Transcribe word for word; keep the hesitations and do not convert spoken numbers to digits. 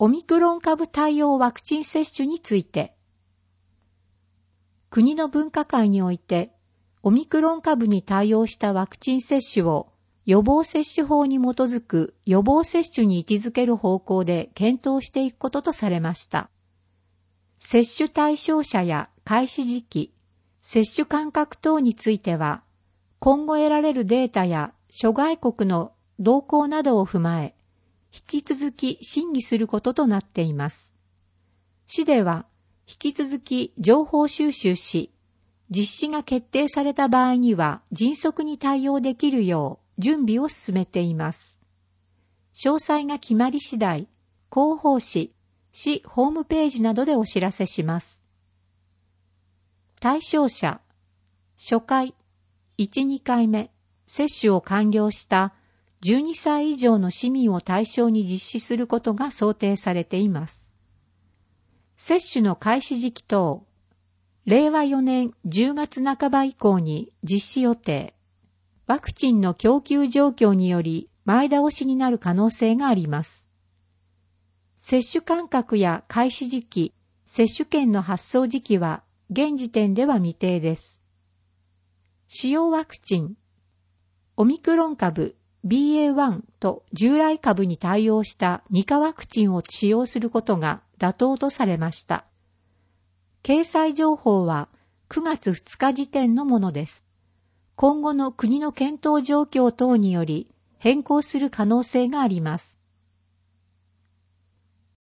オミクロン株対応ワクチン接種について、国の分科会において、オミクロン株に対応したワクチン接種を予防接種法に基づく予防接種に位置づける方向で検討していくこととされました。接種対象者や開始時期、接種間隔等については、今後得られるデータや諸外国の動向などを踏まえ、引き続き審議することとなっています。市では、引き続き情報収集し、実施が決定された場合には迅速に対応できるよう準備を進めています。詳細が決まり次第、広報誌、市ホームページなどでお知らせします。対象者、初回、いち、にかいめ、接種を完了したじゅうにさい以上の市民を対象に実施することが想定されています。接種の開始時期等、れいわよねんじゅうがつなかば以降に実施予定。ワクチンの供給状況により前倒しになる可能性があります。接種間隔や開始時期、接種券の発送時期は現時点では未定です。使用ワクチン、オミクロン株 ビーエーワン と従来株に対応したにかワクチンを使用することが妥当とされました。掲載情報はくがつふつか時点のものです。今後の国の検討状況等により変更する可能性があります。